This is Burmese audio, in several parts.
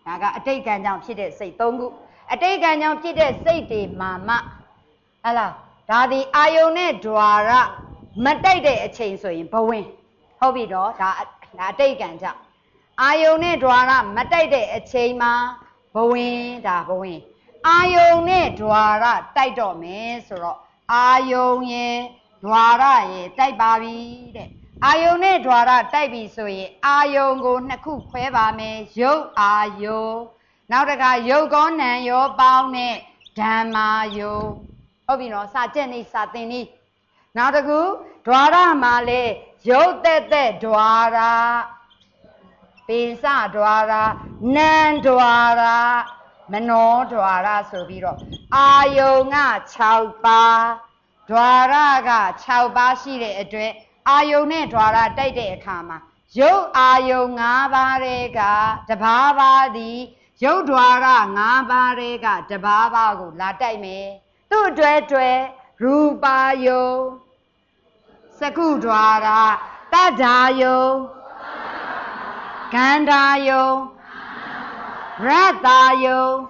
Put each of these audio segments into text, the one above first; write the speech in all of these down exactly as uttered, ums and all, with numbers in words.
Naga a take and down pit say tongu. A take and down pit say de mama. Allah, Daddy Ione Dwara, Matade a chain so in Powin. Hobby do that take and down. Ione Dwara, Matade a chain. Bowing, da bowing. Ione Dwara, Tido me, so Ione Dwara, ye, Taibabi. Ione Dwara, Taibi, so ye, Ion go Naku, Queva me, yo, ayo. Now the guy, yo gone and yo bound it, Dama yo. Obino, Satani, Satini. Now the goo, Dwara Male, yo, that Dwara. Pisa Dwara, Nan Dwara, Mano Dwara Sobiro, Ayonga Chaupa, Dwaraga Chaubashi Edre, Ayone Dwara Dede Kama, Yo Ayonga Barega, the Baba di, Yo Dwara Nabarega, the Baba go La Daime, Tu Dwe Dwe, Ruba Yo, Saku Dwara, Tadayo. Gandayo, Ratayo,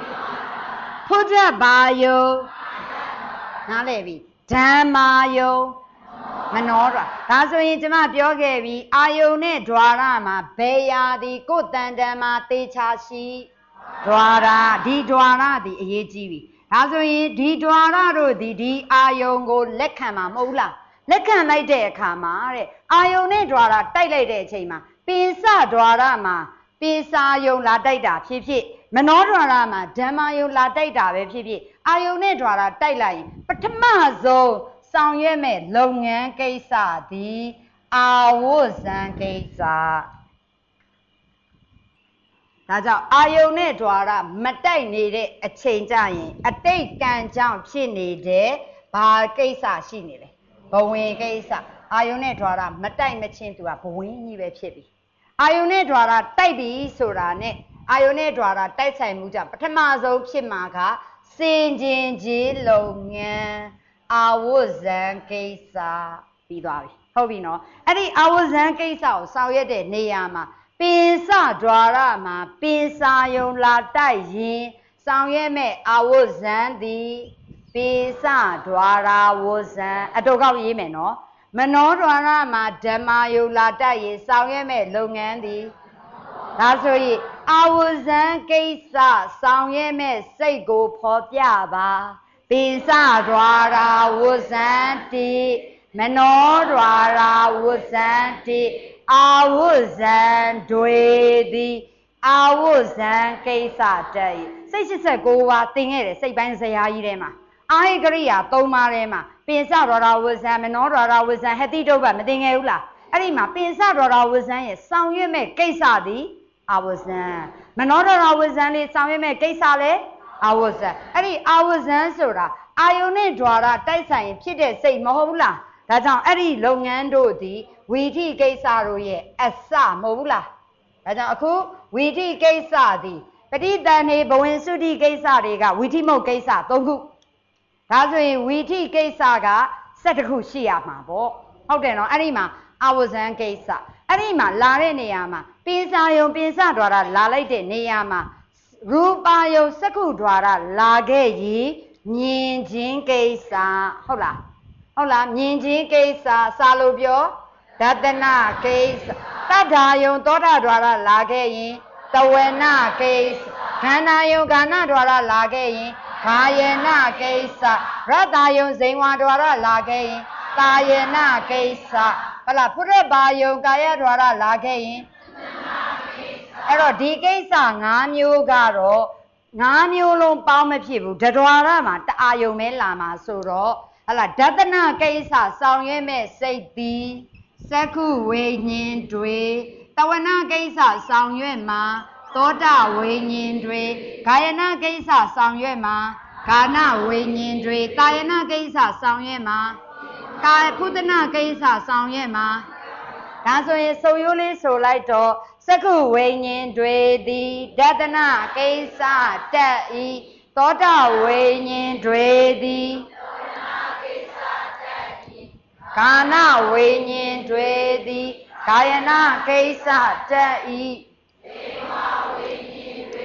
Pujabayo, Nalevi, Damayo, Manora. That's when you jump your gaby, Ione Dwarama, Beya, the good Dandama, Techashi, Dwara, Di Dwara, the Ejivi. That's when you Di Dwara, the Di Ayongo, Lekama, Mola, Lekama de Kamare, Ione Dwara, Tile Chema. Pisa Dwarama, Pisa yo la data, Pipi, Menorama, Dama yo la data, Pipi, Ione Dwara, Tailai, but Tamazo, Sound Yeme, Long and Kesa, the Awos and Kesa. That's how Ione Dwara, Matai needed a change, a take can jump, she needed, by Kesa, she needed. Bowen Kesa, Ione Dwara, Matai machine to a Bowen, you Pipi. Ione Dwara, Taibi, Surane, Ione Dwara, Taisai Muja, Patamazo, Chimaga, Saint Jinji, Longan, Awazan Kesa, Bidawi. Hovino, Eddie Awazan Kesa, Sawyede, Neama, Pinsa Dwarama, Pinsa Yon La Taiji, Sawyeme, Awazan, the Pinsa Dwara was an Adoga Yemeno. Manodwana Madama you lata ye Sawyeme Longandi. That's why I was an Kesa, Sawyeme Sego Popiaba. Pisa Dwara was anti, Manodwara was anti, I was an Dwedi, I was an Kesa day. Say she said go out thing it, say Ban say Irema. I agree, Tomarema. Pinsa Rora was a Menora was a Hetidoba, Medingaula. Arima, Pinsa Rora was a Sound you make Kesadi. I was a Menora was a Sound you make Kesale. I was a Eddie, I was a Sura. Ione Dwara, Taisa, Pide say Mohula. That's on Eddie Longando di, Witi Kesaroye, Asa Mohula. That's on a cool, Witi Kesadi. Petit Dane Bowen Sudi Kesariga, Witi Mo Kesa, Tongu. That's why we take Saga, set a Kushia Mabo. How then, Anima, I was an Kesa. Anima, Lare Neama, Pinsayo, Pinsadora, Lalate Neama, Rubayo, Sakudwara, Lage, Ninjin Kesa. Hola, hola, Ninjin Kesa, Salubio, Tatana Kesa, Tadayo, Dora Dwara, Lage, Tawena Kesa, Kanayo, Gana Dwara, Lage. Kayena Kesa, Radayon Zaywan Dwara Lagain, Kayena Kesa, Pala Purebayo Gaya Dwara Lagain. Ero D Kesa, Namu Garo, Namu Long Palme Pibu, Dadwara, Ayome Lama Suro, Ala Dadana Kesa, Sound say D, Saku Wayne Dwe, Tawana Kesa, Sound Yema. Toda Wayne Dre, Kayana Gesa, Sound Yema, Kana Wayne Dre, Diana Gesa, Sound Yema, Kai Putana Gesa, Sound Yema. That's why so you live so like to Saku Wayne Dre, the Dadana Gesa, Daddy, Toda Wayne Dre, the Kana Wayne Dre, the Kayana Gesa, Daddy.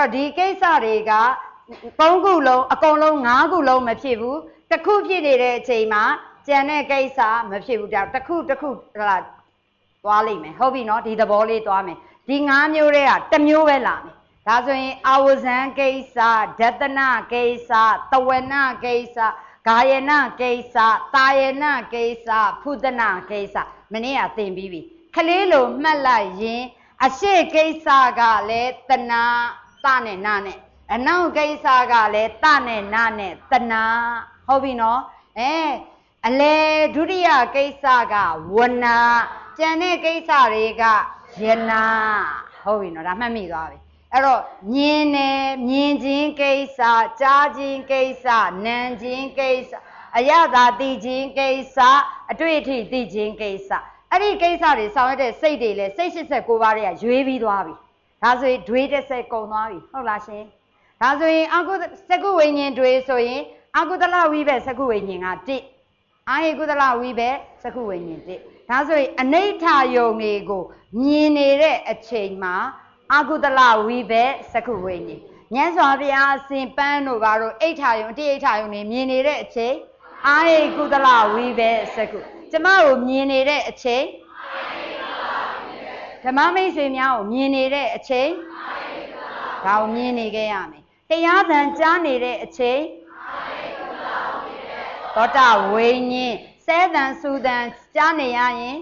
တော့ဒီကိစ္စတွေကသုံးခုလုံးအကုန်လုံးငါးခုလုံးမဖြစ်ဘူးတစ်ခုဖြစ်နေတဲ့အချိန်မှာကြံတဲ့ကိစ္စမဖြစ်ဘူးတောက်တစ်ခုတစ်ခုဟလာသွားလိမ့်မယ်ဟုတ်ပြီနော်ဒီသဘောလေးသွားမယ်ဒီငါးမျိုးတွေကတစ်မျိုးပဲလာမယ်ဒါဆိုရင်အာဝဇံကိစ္စဒတနကိစ္စတဝနကိစ္စဂာယနကိစ္စတာယနကိစ္စဖုဒနာကိစ္စမနေ့ကသင်ပြီးပြီခလေးလိုမှတ်လိုက်ရင်အရှိကိစ္စကလည်းတနာတနဲ့နာနဲ့အနောက်ကိစ္စကလည်းတနဲ့နာနဲ့တနာဟုတ်ပြီနော်အဲအလေဒုတိယကိစ္စကဝနာကျန်တဲ့ကိစ္စတွေကယနာဟုတ်ပြီနော်ဒါမှတ်မိသွားပြီအဲ့တော့မြင်တယ်မြင်ခြင်းကိစ္စကြားခြင်းကိစ္စနားခြင်းကိစ္စအယတာသိခြင်းကိစ္စအတွေ့အထိသိခြင်းကိစ္စအဲ့ဒီကိစ္စတွေဆောင်ရတဲ့စိတ်တွေလဲစိတ်၈၉ပါးတွေကရွေးပြီးသွားပြီဒါဆိုရင်ဒွေတစ်ဆက်ကုန်သွားပြီဟုတ်လားရှင်ဒါဆိုရင်အကုသကုဝိညာဉ်တွေဆိုရင်အကုသလဝိဘက်သကုဝိညာဉ်ကတစ်အာဟိကုသလဝိဘက်သကုဝိညာဉ်တစ်ဒါဆိုရင်အနိဋ္ဌယုံတွေကိုမြင်နေတဲ့အချိန်မှာအကုသလဝိဘက်သကုဝိညာဉ်မြတ်စွာဘုရားအစဉ်ပန်းတို့ဘာလို့အိဋ္ဌယုံအတိအိဋ္ဌယုံတွေမြင်နေတဲ့အချိန်အာဟိကုသလဝိဘက်သကုကျမကိုမြင်နေတဲ့အချိန်ဓမ္မမိတ်ဆွေများကိုမြင်နေတဲ့အချိန်ဒါကိုမြင်နေခဲ့ရမယ်တရားသံကြားနေတဲ့အချိန်သောတာဝိညာဉ်စဲသံစူသံကြားနေရရင်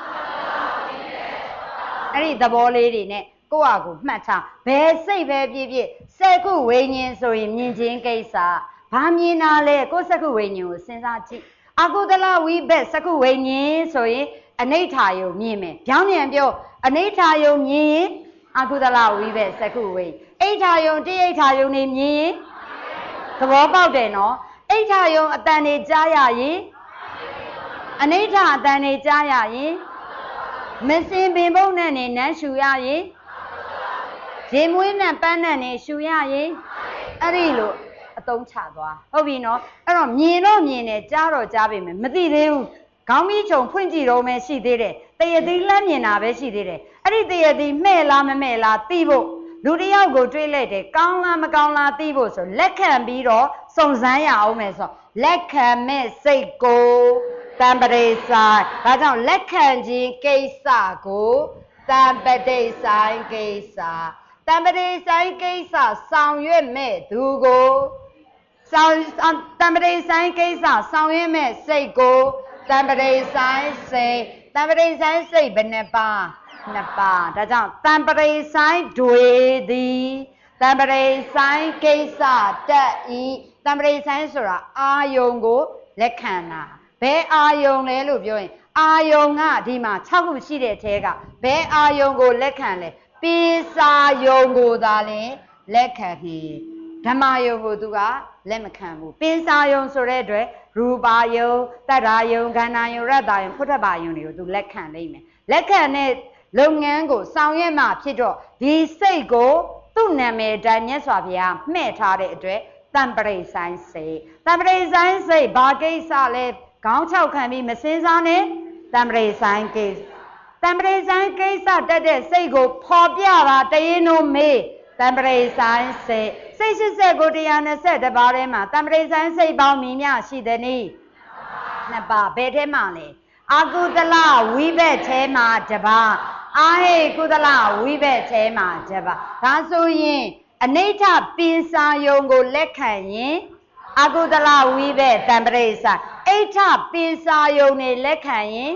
အဲ့ဒီသဘောလေးတွေနဲ့ကိုယ့်အကူမှတ်ထားဘယ်စိတ်ပဲပြည့်ပြည့်စက္ခုဝိညာဉ်ဆိုရင်မြင်ခြင်းကိစ္စဘာမြင်တာလဲကိုယ့်စက္ခုဝိညာဉ်ကိုစဉ်းစားကြည့်အကုသလဝိဘက်စက္ခုဝိညာဉ်ဆိုရင်အနိဋ္ဌာယုံမြင်မယ်ပြောင်းပြန်ပြောအနိဋ္ဌာယုံမြင်ရင်အကုသလဝိဘက်စက္ခုဝိအိဋ္ဌာယုံတိအိဋ္ဌာယုံနေမြင်ရင်သဘောပေါက်တယ်နော်အိဋ္ဌာယုံအတန်နေကြားရရင်အနိဋ္ဌာအတန်နေကြားရရင်မစင်ပင်ဘုံနဲ့နေနန်းရှူရရင်ရေမွေးနဲ့ပန်းနဲ့နေရှူရရင်အဲ့ဒီလိုအသုံးချသွားဟုတ်ပြီနော်အဲ့တော့မြင်တော့မြင်တယ်ကြားတော့ကြားပြီမယ်မသိသေးဘူးခေါင်းမီးချုံဖွင့်ကြည့်တော့မှရှိသေးတယ်တရသီးလှမ်းမြင်တာပဲရှိသေးတယ်အဲ့ဒီတရသီးမဲ့လားမမဲ့လားသိဖို့လူတယောက်ကိုတွေးလိုက်တယ်ကောင်းလားမကောင်းလားသိဖို့ဆိုလက်ခံပြီးတော့စုံစမ်းရအောင်မယ်ဆိုလက်ခံမဲ့စိတ်ကိုတံပရိဆိုင်ဒါကြောင့်လက်ခံခြင်းကိစ္စကိုတံပတိဆိုင်ကိစ္စတံပတိဆိုင်ကိစ္စဆောင်ရွက်မဲ့သူကိုဆောင်တံပတိဆိုင်ကိစ္စဆောင်ရွက်မဲ့စိတ်ကိုတံပတိဆိုင်စိတ်တံပတိဆိုင်စိတ်ဘယ်နှပါနှစ်ပါးဒါကြောင့်တံပရိဆိုင်တွေသည်တံပရိဆိုင်ကိစ္စတက်ဤတံပရိဆိုင်ဆိုတာအာယုံကိုလက်ခံတာဘယ်အာယုံလဲလို့ပြောရင်အာယုံကဒီမှာ၆ခုရှိတဲ့အထဲကဘယ်အာယုံကိုလက်ခံလဲပိစာယုံကိုသာလဲလက်ခံပြီးဓမ္မယုံကိုသူကလက်မခံဘူးပိစာယုံဆိုတဲ့အတွက်ရူပါယုံတတ္ထာယုံခန္ဓာယုံရတ္တယုံဖုထပယုံတွေကိုသူလက်ခံလိမ့်မယ်လက်ခံတဲ့လုပ်ငန်းကိုဆောင်ရွက်မှဖြစ်တော့ဒီစိတ်ကိုသူ့နာမည်တိုင်းမြတ်စွာဘုရားမှဲ့ထားတဲ့အတွက်တံပရိဆိုင်စိတ်တံပရိဆိုင်စိတ်ဘာကိစ္စလဲခေါင်းချောက်ခံပြီးမစင်းစားနဲ့တံပရိဆိုင်ကိစ္စတံပရိဆိုင်ကိစ္စတက်တဲ့စိတ်ကိုဖော်ပြတာတရင်တို့မေးတံပရိဆိုင်စိတ်စိတ်၈၀ကိုတရား၂၁ပါးထဲမှာတံပရိဆိုင်စိတ်ပေါင်းမီမြရှိတဲ့နည်းနှစ်ပါးဘယ်ထဲမှာလဲအကုသလဝိဘက်ထဲမှာတပါးအာဟိကုသလဝိဘက်ထဲမှာတပါးဒါဆိုရင်အနိဋ္ဌပိစာယုံကိုလက်ခံရင်အကုသလဝိဘက်တံပရိဆိုင်အိဋ္ဌပိစာယုံနဲ့လက်ခံရင်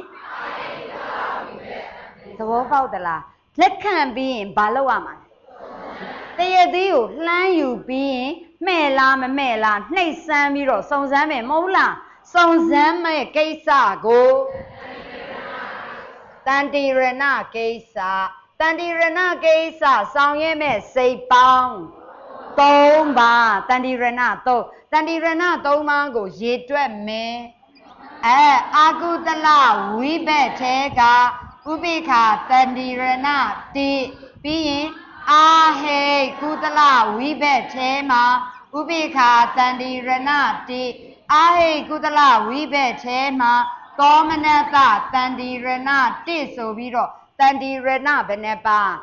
သဘောပေါက်သလားလက်ခံပြီးရင်ဘာလုပ်ရမှာတရသီးကိုလှမ်းယူပြီးရင်မှဲ့လားမမှဲ့လားနှိပ်စမ်းပြီးတော့စုံစမ်းမယ်မဟုတ်လားစုံစမ်းမဲ့ကိစ္စကိုတန်တိရဏကိစ္စတန်တိရဏကိစ္စဆောင်ရွက်မဲ့စိတ်ပေါင်းသုံးပါးတန်တိရဏသုံးတန်တိရဏသုံးပါးကိုရေတွက်မယ်အဲအာကုသလဝိဘက်ထဲကဥပိ္ပခာတန်တိရဏတိပြီးရင်အာဟိကုသလဝိဘက်ထဲမှာဥပိ္ပခာတန်တိရဏတိအာဟိကုသလဝိဘက်ထဲမှာသောမနတတန်တိရဏတိဆိုပြီးတော့တန်တိရဏဘယ်နှပါ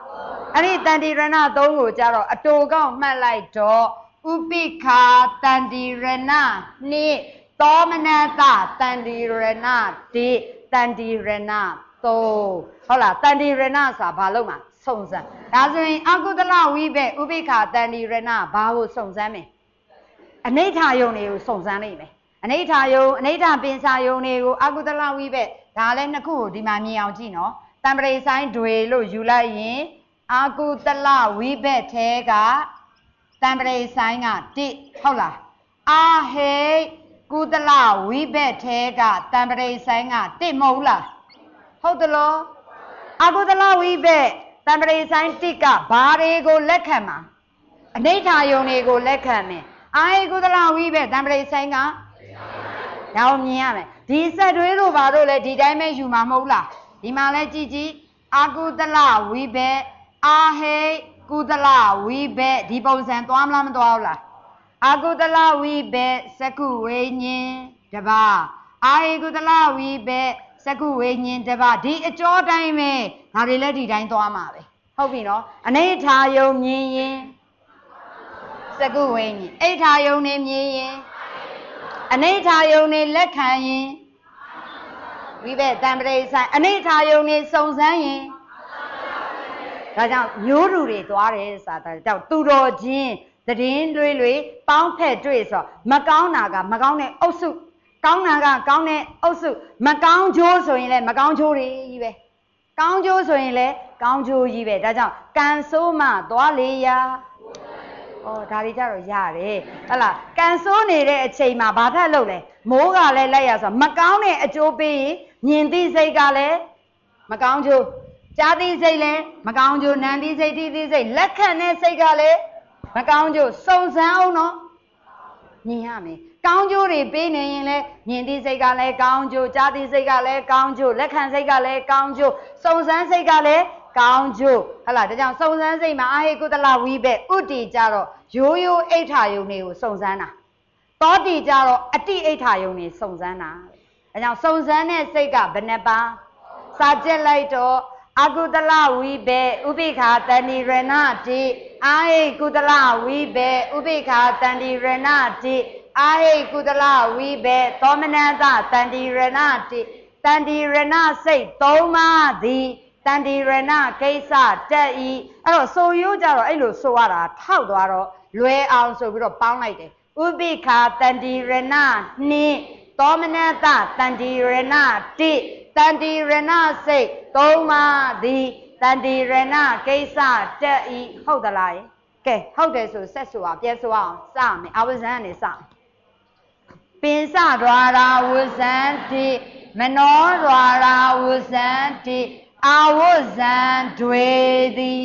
အဲ့ဒီတန်တိရဏသုံးကိုကြတော့အတူကောက်မှတ်လိုက်တော့ဥပိ္ခာတန်တိရဏနှစ်သောမနတတန်တိရဏတိတန်တိရဏသုံးဟုတ်လားတန်တိရဏဆိုတာဘာလို့မှာစုံစမ်းဒါဆိုရင်အကုသလဝိဘက်ဥပိ္ခာတန်တိရဏဘာကိုစုံစမ်းမယ်အနိဋ္ဌာယုံတွေကိုစုံစမ်းလိုက်မယ်အနိဋ္ဌာယုံအနိဋ္ဌပင်စာယုံတွေကိုအကုသလဝိဘက်ဒါလည်းနှစ်ခုကိုဒီမှာမြင်အောင်ကြည့်နော်တံပရိဆိုင်တွေလို့ယူလိုက်ရင်အကုသလဝိဘက်ထဲကတံပရိဆိုင်ကတိဟုတ်လားအာဟိကုသလဝိဘက်ထဲကတံပရိဆိုင်ကတိမဟုတ်လားဟုတ်တယ်လို့အကုသလဝိဘက်တံပရိဆိုင်တိကဘာတွေကိုလက်ခံမှာအနိဋ္ဌာယုံတွေကိုလက်ခံမယ်အာဟိကုသလဝိဘက်တံပရိဆိုင်ကဒါကိုမြင်ရမယ်ဒီစက်တွေးတို့ဘာတို့လဲဒီတိုင်းပဲယူမှာမဟုတ်လားဒီမှာလဲကြည့်ကြည့်အာကုသလဝိဘက်အာဟိကုသလဝိဘက်ဒီပုံစံသွားမလားမသွားဘူးလားအာကုသလဝိဘက်စကုဝိညာဉ်တပါအာဟိကုသလဝိဘက်စကုဝိညာဉ်တပါဒီအကျော်တိုင်းပဲဒါတွေလည်းဒီတိုင်းသွားမှာပဲဟုတ်ပြီနော်အနိဋ္ဌာယုံမြင်ရင်စကုဝိညာဉ်အိဋ္ဌာယုံနေမြင်ရင်အနိဋ္ဌာယုံနေလက်ခံရင်ဝိဘက်တံပရိဆိုင်အနိဋ္ဌာယုံနေစုံစမ်းရင်ဒါကြောင့်မျိုးတူတွေသွားတယ်ဆိုတာကြောင့်သူတော်ချင်းတည်င်းတွေတွေပေါင်းဖက်တွေ့ဆိုမကောင်းတာကမကောင်းတဲ့အုပ်စုကောင်းတာကကောင်းတဲ့အုပ်စုမကောင်းချိုးဆိုရင်လည်းမကောင်းချိုးတွေကြီးပဲကောင်းချိုးဆိုရင်လည်းကောင်းချိုးကြီးပဲဒါကြောင့်ကံဆိုးမှသွားလေရာဩဒါတွေကြတော့ရတယ်ဟတ်လားကံဆိုးနေတဲ့အချိန်မှာဘာထက်လုပ်လဲမိုးကလည်းလိုက်ရဆိုမကောင်းတဲ့အကျိုးပေးရင်မြင်သိစိတ်ကလည်းမကောင်းချိုးကြားသိစိတ်လည်းမကောင်းချိုးနံသိစိတ်ထိသိစိတ်လက်ခံတဲ့စိတ်ကလည်းမကောင်းချိုးစုံစမ်းအောင်နော်မြင်ရမယ်ကောင်းချိုးတွေပေးနေရင်လည်းမြင်သိစိတ်ကလည်းကောင်းချိုးကြားသိစိတ်ကလည်းကောင်းချိုးလက်ခံစိတ်ကလည်းကောင်းချိုးစုံစမ်းစိတ်ကလည်းကောင်းချိုးဟလာဒါကြောင့်စုံစမ်းစိတ်မှာအာဟိကုသလဝိဘက်ဥတီကြတော့ရိုးရိုးအိဋ္ဌာယုံတွေကိုစုံစမ်းတာတောတီကြတော့အတိအိဋ္ဌာယုံတွေစုံစမ်းတာဒါကြောင့်စုံစမ်းတဲ့စိတ်ကဘယ်နှပါစာကျက်လိုက်တော့အကုသလဝိဘက်ဥပိ္ခာတန္တိရဏတိအာဟိကုသလဝိဘက်ဥပိ္ခာတန္တိရဏတိအာဟိကုသလဝိဘက်သောမနတတန္တိရဏတိတန္တိရဏစိတ်သုံးပါးသည်တန္တိရဏကိစ္စတက်ဤအဲ့တော့ဆိုရိုးကြတော့အဲ့လိုဆိုရတာထောက်သွားတော့လွယ်အောင်ဆိုပြီးတော့ပေါင်းလိုက်တယ်ဥပိ္ခာတန္တိရဏနှင့်သောမနတတန္တိရဏတိတန္တိရဏစိတ်သုံးပါးသည်တန္တိရဏကိစ္စတက်ဤဟုတ်သလားကဲဟုတ်တယ်ဆိုဆက်ဆိုအောင်ပြန်ဆိုအောင်စမယ်အဝဇန်နဲ့စမယ်ပင်စဒွါရာဝဇန်တိမနောဒွါရာဝဇန်တိအာဝဇန်တွေသည်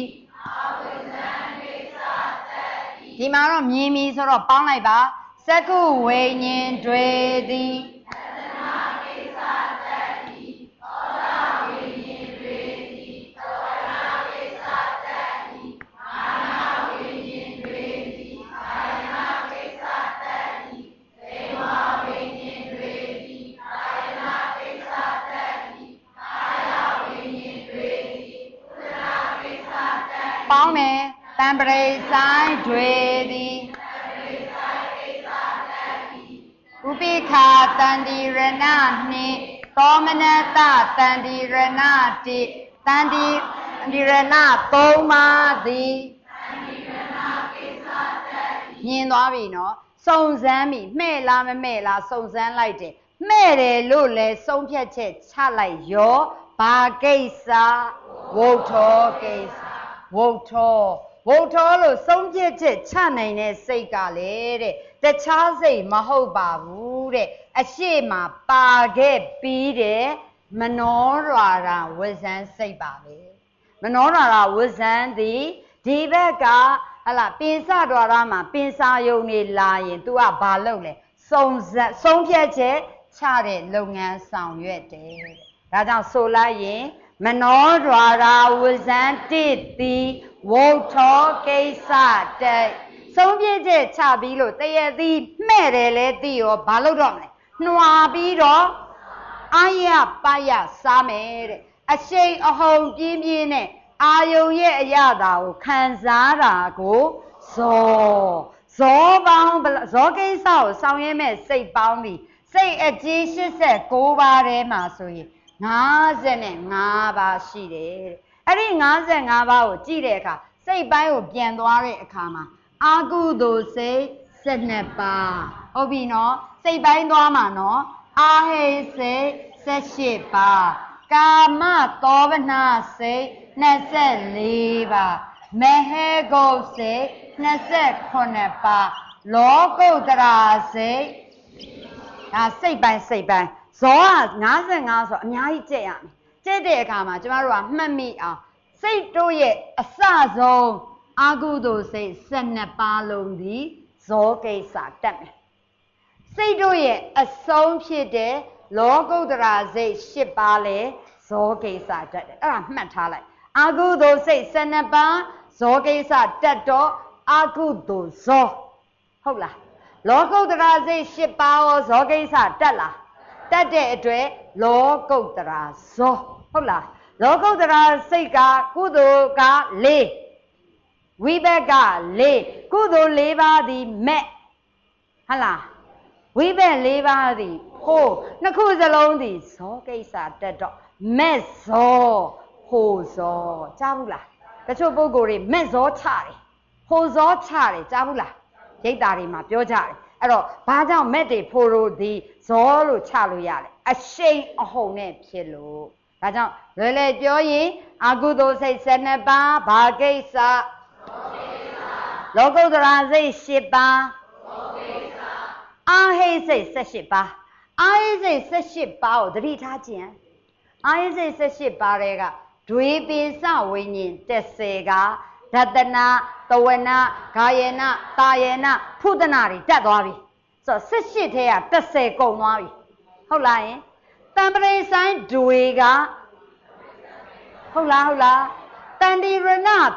ဒီမှာတော့မြင်ပြီဆိုတော့ပေါင်းလိုက်ပါစကုဝိညာဉ်တွေသည်ပေါင်းမယ်တံပရိဆိုင်တွေသည်ဥပိ္ခာတန္တိရဏနှင့်သောမနတတန္တိရဏတိတန္တိရဏသုံးပါးသည်မြင်သွားပြီနော်စုံစမ်းပြီမှဲ့လားမမှဲ့လားစုံစမ်းလိုက်တယ်မှဲ့တယ်လို့လဲဆုံးဖြတ်ချက်ချလိုက်ရောဘာကိစ္စဝုထောကိစ္စဝုထောဝုထောလို့ဆုံးဖြတ်ချက်ချနိုင်တဲ့စိတ်ကလေတဲ့တခြားစိတ်မဟုတ်ပါဘူးတဲ့အရှိမပါခဲ့ပြီးတဲ့မနောရာရာဝဇန်စိတ်ပါပဲမနောရာရာဝဇန်သည်ဒီဘက်ကဟလာပင်စတော်ရမှာပင်စာယုံနေလာရင် तू ကဘာလုပ်လဲစုံဆုံးဖြတ်ချက်ချတဲ့လုပ်ငန်းဆောင်ရွက်တယ်ဒါကြောင့်ဆိုလိုက်ရင်မနောဒွါရာဝဇန်တိတိဝုထောကိစ္စတဲ့ဆုံးဖြတ်ချက်ချပြီးလို့တရသည်မှဲ့တယ်လဲသိရောဘာလုပ်တော့မလဲနှွာပြီးတော့အာရပယစားမယ်တဲ့အရှိန်အဟုန်ပြင်းပြင်းနဲ့အာယုံရဲ့အရာတာကိုခံစားတာကိုဇောဇောပေါင်းဇောကိစ္စကိုဆောင်ရွက်မဲ့စိတ်ပေါင်းပြီးစိတ်အကြီး၈၉ပါးထဲမှာဆိုရင်၅၅ပါးရှိတယ်တဲ့အဲ့ဒီ၅၅ပါးကိုကြည့်တဲ့အခါစိတ်ပိုင်းကိုပြန်သွားတဲ့အခါမှာအာကုသိုလ်စိတ်၁၂ပါးဟုတ်ပြီနော်စိတ်ပိုင်းသွားမှာနော်အာဟိစိတ်၁၈ပါးကာမသောဗနာစိတ်၂၄ပါးမဟေဂုတ်စိတ်၂၈ပါးလောကုတ္တရာစိတ်ဒါစိတ်ပိုင်းစိတ်ပိုင်းဇောက၅၅ဆိုအများကြီးကြည့်ရမယ်ကြည့်တဲ့အခါမှာကျမတို့ကမှတ်မိအောင်စိတ်တို့ရဲ့အစဆုံးအာကုသိုလ်စိတ်၁၂ပါးလုံးဒီဇောကိစ္စတက်မယ်စိတ်တို့ရဲ့အဆုံးဖြစ်တဲ့လောကုတ္တရာစိတ်၈ပါးလဲဇောကိစ္စတက်တယ်အဲ့ဒါမှတ်ထားလိုက်အာကုသိုလ်စိတ်၁၂ပါးဇောကိစ္စတက်တော့အာကုသိုလ်ဇောဟုတ်လားလောကုတ္တရာစိတ်၈ပါးရောဇောကိစ္စတက်လားတက်တဲ့အတွက်လောကုတ္တရာဇောဟုတ်လားလောကုတ္တရာစိတ်ကကုသိုလ်က၄ဝိဘက်က၄ကုသိုလ်၄ပါးသည်မဲ့ဟုတ်လားဝိဘက်၄ပါးသည်ဖို့နှစ်ခုစလုံးသည်ဇောကိစ္စတက်တော့မဲ့ဇောဟိုဇောကြားဘူးလားတချို့ပုဂ္ဂိုလ်တွေမဲ့ဇောချတယ်ဟိုဇောချတယ်ကြားဘူးလားရိတ်တာတွေမှာပြောကြတယ်အဲ့တော့ဘာကြောင့်မဲ့တွေဖို့လို့ဒီဇောလို့ချလို့ရတယ်အရှိန်အဟုန်နဲ့ဖြစ်လို့ဒါကြောင့်လွယ်လွယ်ပြောရင်အာကုသိုလ်စိတ်၁၂ပါးဘာကိစ္စလောကုတ္တရာစိတ်၈ပါးအာဟိစိတ်၁၈ပါးအာဟိစိတ်၁၈ပါးကိုသတိထားခြင်းအာဟိစိတ်၁၈ပါးတွေကဒွေပိစဝိညာဉ်၁၀ကဒတနာတဝနာဂာယေနတာယေနဖုဒနာတွေတက်သွားပြီဆိုတော့၁၈ထဲက၁၀ကုန်သွားပြီဟုတ်လားယင်တံပရိဆိုင်ဒွေကဟုတ်လားဟုတ်လားတန်တိရဏ၃က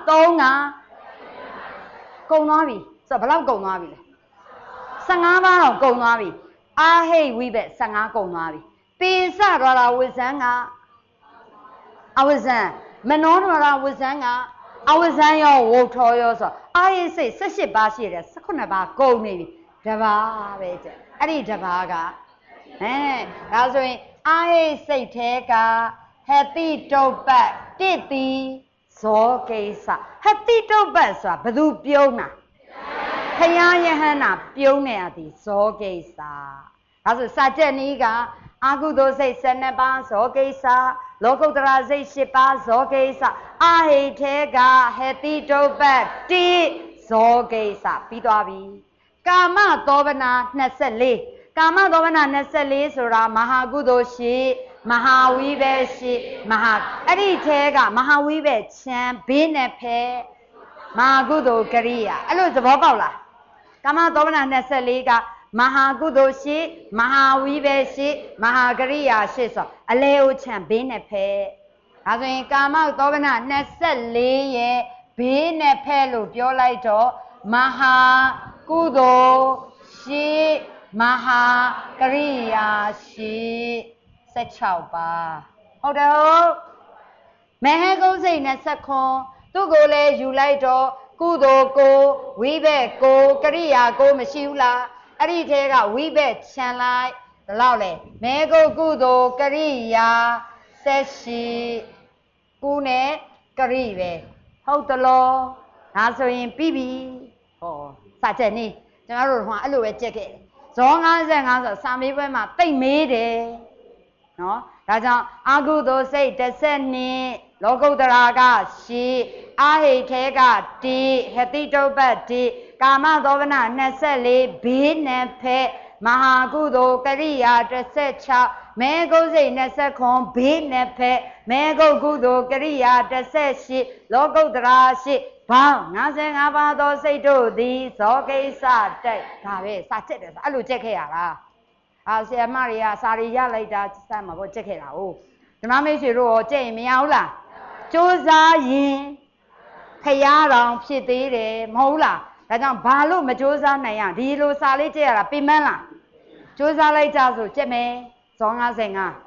ကုန်သွားပြီဆိုတော့ဘယ်လောက်ကုန်သွားပြီလဲ၁၅ပါးတော့ကုန်သွားပြီအာဟိဝိဘက်၁၅ကုန်သွားပြီပိစရတာဝိဇံကအဝိဇံမနောရတာဝိဇံကအဝိဇံရောဝုထောရောဆိုအာဟိစိတ်၁၈ပါးရှိတယ်၁၈ပါးကုန်နေပြီတပါးပဲကြအဲ့ဒီတပါးကဟဲ့ဒါဆိုရင်အာဟိစိတ်ထဲကဟတိတုပ္ပတ်တိတိဇောကိစ္စဟတိတုပ္ပတ်ဆိုတာဘယ်သူပြုံးတာခရယဟန္တာပြုံးနေရသည်ဇောကိစ္စဒါဆိုစာချက်နည်းကအာကုသိုလ်စိတ်၁၂ပါးဇောကိစ္စလောကုတ္တရာစိတ်၈ပါးဇောကိစ္စအာဟိထဲကဟတိတုပ္ပတ်တိဇောကိစ္စပြီးသွားပြီကာမသောဗနာ၂၄ကာမသောဗနာ၂၄ဆိုတာမဟာကုသိုလ်ရှိမဟာဝိဘက်ရှိမဟာအဲ့ဒီထဲကမဟာဝိဘက်ချမ်းဘေးနဲ့ဖဲမဟာကုသိုလ်ကရိယာအဲ့လိုသဘောပေါက်လားကာမသောဗနာ၂၄ကမဟာကုသိုလ်ရှိမဟာဝိဘက်ရှိမဟာကရိယာရှိဆိုအလေအိုချမ်းဘေးနဲ့ဖဲဒါဆိုရင်ကာမသောဗနာ၂၄ရဲ့ဘေးနဲ့ဖဲလို့ပြောလိုက်တော့မဟာကုသိုလ်ရှိမဟာကရိယာရှိ၁၆ပါးဟုတ်တယ်ဟုတ်မဟေကုစိတ်၂၇သူ့ကိုလည်းယူလိုက်တော့ကုသိုလ်ကိုဝိဘက်ကိုကရိယာကိုမရှိဘူးလားအဲ့ဒီထဲကဝိဘက်ခြံလိုက်ဘယ်လောက်လဲမေကုကုသိုလ်ကရိယာ၁၈ကုနဲ့ကရိပဲဟုတ်တယ်လို့ဒါဆိုရင်ပြီးပြီဟောစာချက်နည်းကျွန်တော်တို့ကအဲ့လိုပဲကြက်ခဲ့ဇော၅၅ဆိုစာမေးပွဲမှာတိတ်မေးတယ်နော်ဒါကြောင့်အာကုသိုလ်စိတ်၁၂လောကုတ္တရာကရှိအာဟိထဲကတိဟတိတုပ္ပတ်တိကာမသောဗနာ၂၄ဘေးနဲ့ဖဲမဟာကုသိုလ်ကရိယာ၁၆မေကုစိတ်၂၇ဘေးနဲ့ဖဲမေကုကုသိုလ်ကရိယာ၁၈လောကုတ္တရာရှိဘောင်း၅၅ပါးသောစိတ်တို့သည်ဇောကိစ္စတိုက်ဒါပဲစာချက်တယ်ဆိုအဲ့လိုချက်ခဲ့ရတာအာဆရာမတွေကစာရီရလိုက်တာစမ်းမှာပေါ့ချက်ခဲ့တာဟုတ်ဓမ္မမိတ်ဆွေတို့ရောကြက်ရင်မရဘူးလားကြိုးစားရင်ဖျားတော်ဖြစ်သေးတယ်မဟုတ်လားဒါကြောင့်ဘာလို့မကြိုးစားနိုင်ရဒီလိုစာလေးကြက်ရတာပြင်မလားကြိုးစားလိုက်ကြဆိုကြက်မယ်ဇော၅၅